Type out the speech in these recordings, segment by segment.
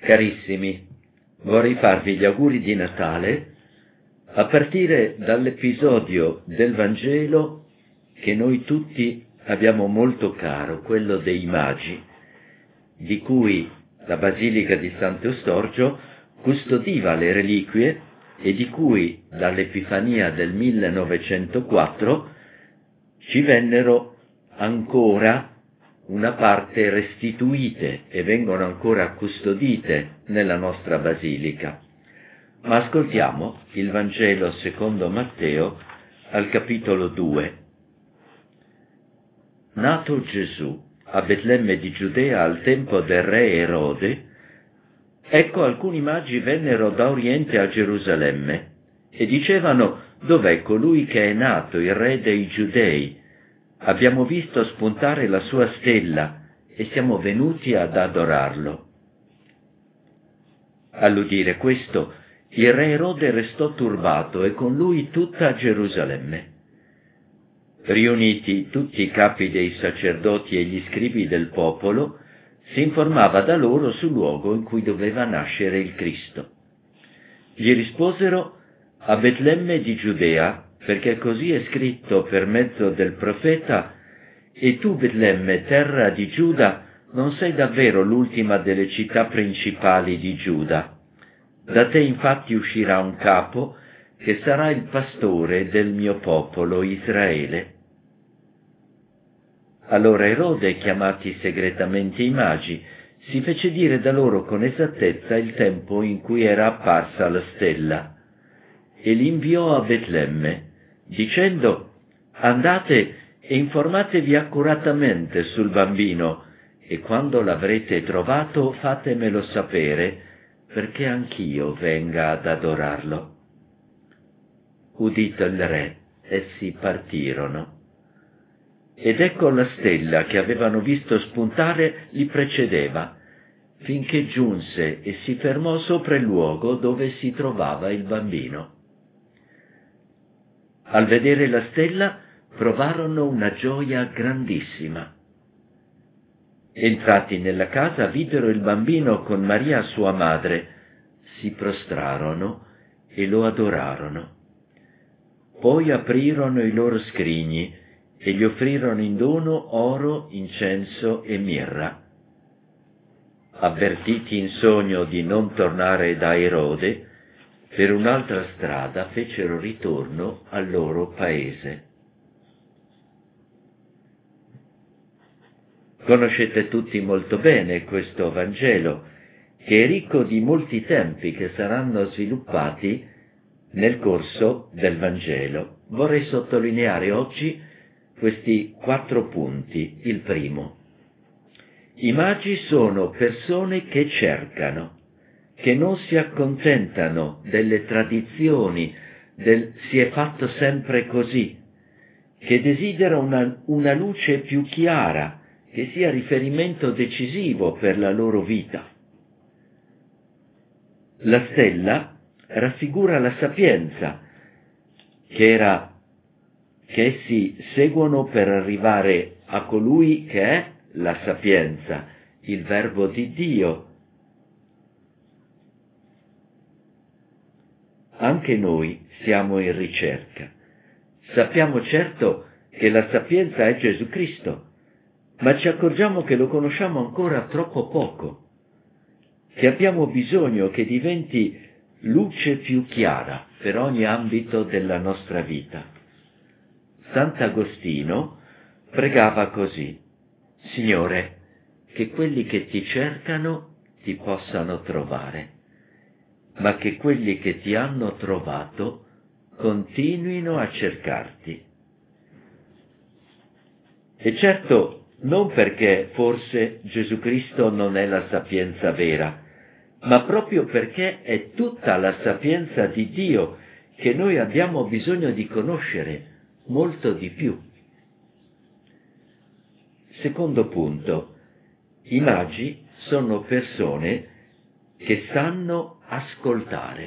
Carissimi, vorrei farvi gli auguri di Natale a partire dall'episodio del Vangelo che noi tutti abbiamo molto caro, quello dei Magi, di cui la Basilica di Sant'Eustorgio custodiva le reliquie e di cui dall'Epifania del 1904 ci vennero ancora una parte restituite e vengono ancora custodite nella nostra Basilica. Ma ascoltiamo il Vangelo secondo Matteo al capitolo 2. Nato Gesù a Betlemme di Giudea al tempo del re Erode, ecco alcuni magi vennero da Oriente a Gerusalemme e dicevano: «Dov'è colui che è nato, il re dei Giudei? Abbiamo visto spuntare la sua stella e siamo venuti ad adorarlo». All'udire questo, il re Erode restò turbato e con lui tutta Gerusalemme. Riuniti tutti i capi dei sacerdoti e gli scribi del popolo, si informava da loro sul luogo in cui doveva nascere il Cristo. Gli risposero: «A Betlemme di Giudea, perché così è scritto per mezzo del profeta: e tu, Betlemme, terra di Giuda, non sei davvero l'ultima delle città principali di Giuda. Da te infatti uscirà un capo che sarà il pastore del mio popolo Israele». Allora Erode, chiamati segretamente i magi, si fece dire da loro con esattezza il tempo in cui era apparsa la stella e li inviò a Betlemme, dicendo: «Andate e informatevi accuratamente sul bambino, e quando l'avrete trovato fatemelo sapere, perché anch'io venga ad adorarlo». Udito il re, essi partirono. Ed ecco la stella che avevano visto spuntare li precedeva, finché giunse e si fermò sopra il luogo dove si trovava il bambino. Al vedere la stella provarono una gioia grandissima. Entrati nella casa videro il bambino con Maria sua madre, si prostrarono e lo adorarono. Poi aprirono i loro scrigni e gli offrirono in dono oro, incenso e mirra. Avvertiti in sogno di non tornare da Erode, per un'altra strada fecero ritorno al loro paese. Conoscete tutti molto bene questo Vangelo, che è ricco di molti tempi che saranno sviluppati nel corso del Vangelo. Vorrei sottolineare oggi questi 4 punti. Il primo: i magi sono persone che cercano, che non si accontentano delle tradizioni, del «si è fatto sempre così», che desidera una luce più chiara, che sia riferimento decisivo per la loro vita. La stella raffigura la sapienza, che essi seguono per arrivare a colui che è la sapienza, il Verbo di Dio. Anche noi siamo in ricerca. Sappiamo certo che la sapienza è Gesù Cristo, ma ci accorgiamo che lo conosciamo ancora troppo poco, che abbiamo bisogno che diventi luce più chiara per ogni ambito della nostra vita. Sant'Agostino pregava così: «Signore, che quelli che ti cercano ti possano trovare, ma che quelli che ti hanno trovato continuino a cercarti». E certo, non perché forse Gesù Cristo non è la sapienza vera, ma proprio perché è tutta la sapienza di Dio che noi abbiamo bisogno di conoscere molto di più. Secondo punto: i magi sono persone che sanno ascoltare.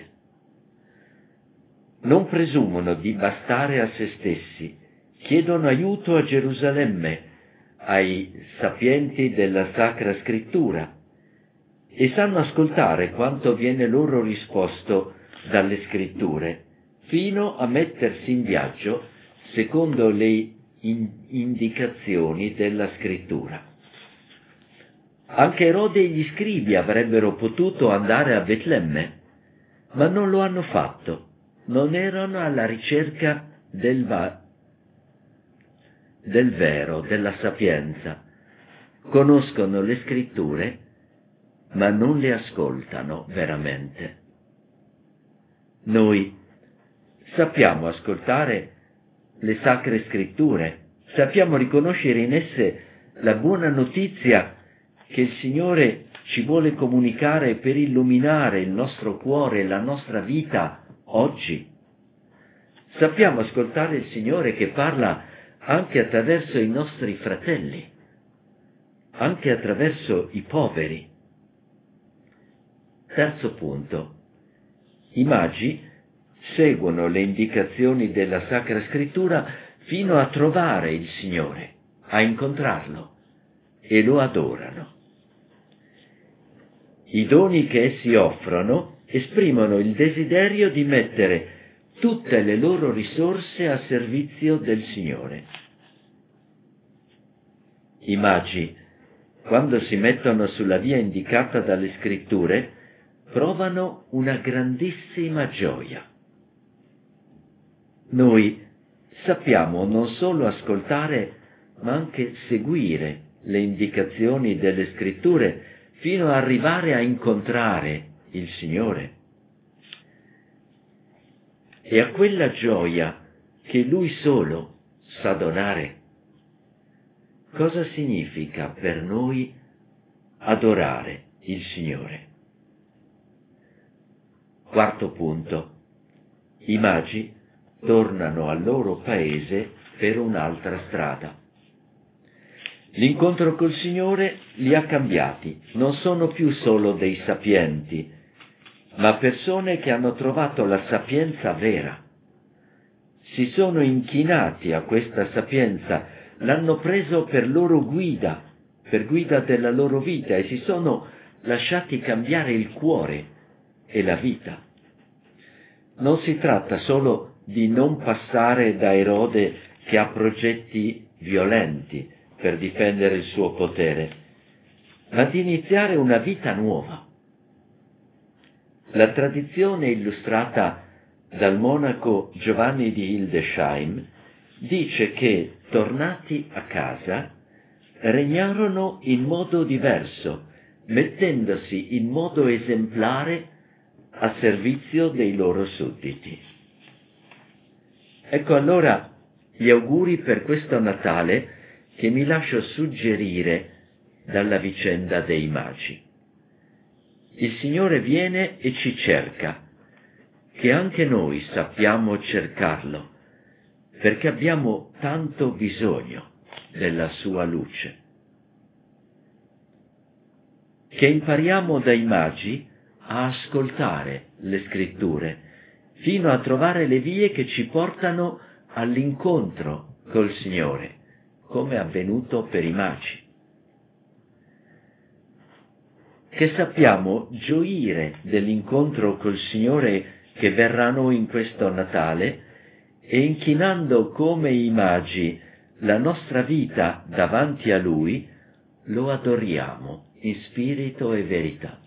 Non presumono di bastare a se stessi, chiedono aiuto a Gerusalemme, ai sapienti della Sacra Scrittura, e sanno ascoltare quanto viene loro risposto dalle scritture, fino a mettersi in viaggio secondo le indicazioni della scrittura. Anche Erode e gli scribi avrebbero potuto andare a Betlemme, ma non lo hanno fatto, non erano alla ricerca del vero, della sapienza. Conoscono le scritture, ma non le ascoltano veramente. Noi sappiamo ascoltare le sacre scritture, sappiamo riconoscere in esse la buona notizia che il Signore ci vuole comunicare per illuminare il nostro cuore e la nostra vita oggi. Sappiamo ascoltare il Signore che parla anche attraverso i nostri fratelli, anche attraverso i poveri. Terzo punto. I magi seguono le indicazioni della Sacra Scrittura fino a trovare il Signore, a incontrarlo, e lo adorano. I doni che essi offrono esprimono il desiderio di mettere tutte le loro risorse a servizio del Signore. I magi, quando si mettono sulla via indicata dalle scritture, provano una grandissima gioia. Noi sappiamo non solo ascoltare, ma anche seguire le indicazioni delle scritture fino ad arrivare a incontrare il Signore. E a quella gioia che Lui solo sa donare. Cosa significa per noi adorare il Signore? Quarto punto. I magi tornano al loro paese per un'altra strada. L'incontro col Signore li ha cambiati, non sono più solo dei sapienti, ma persone che hanno trovato la sapienza vera. Si sono inchinati a questa sapienza, l'hanno preso per loro guida, per guida della loro vita, e si sono lasciati cambiare il cuore e la vita. Non si tratta solo di non passare da Erode che ha progetti violenti per difendere il suo potere, ma di iniziare una vita nuova. La tradizione illustrata dal monaco Giovanni di Hildesheim dice che, tornati a casa, regnarono in modo diverso, mettendosi in modo esemplare a servizio dei loro sudditi. Ecco allora gli auguri per questo Natale che mi lascio suggerire dalla vicenda dei magi. Il Signore viene e ci cerca, che anche noi sappiamo cercarlo, perché abbiamo tanto bisogno della sua luce. Che impariamo dai magi a ascoltare le scritture, fino a trovare le vie che ci portano all'incontro col Signore, come è avvenuto per i magi. Che sappiamo gioire dell'incontro col Signore che verrà a noi in questo Natale, e inchinando come i magi la nostra vita davanti a Lui, lo adoriamo in spirito e verità.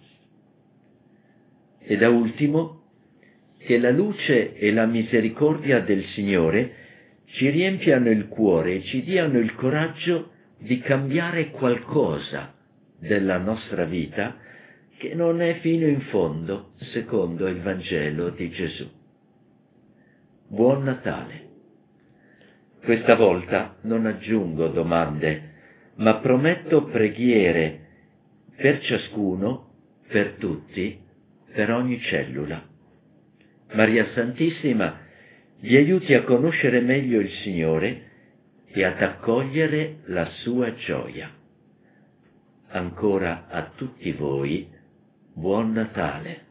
E da ultimo, che la luce e la misericordia del Signore ci riempiano il cuore e ci diano il coraggio di cambiare qualcosa della nostra vita che non è fino in fondo secondo il Vangelo di Gesù. Buon Natale! Questa volta non aggiungo domande, ma prometto preghiere per ciascuno, per tutti, per ogni cellula. Maria Santissima vi aiuti a conoscere meglio il Signore e ad accogliere la sua gioia. Ancora a tutti voi, buon Natale!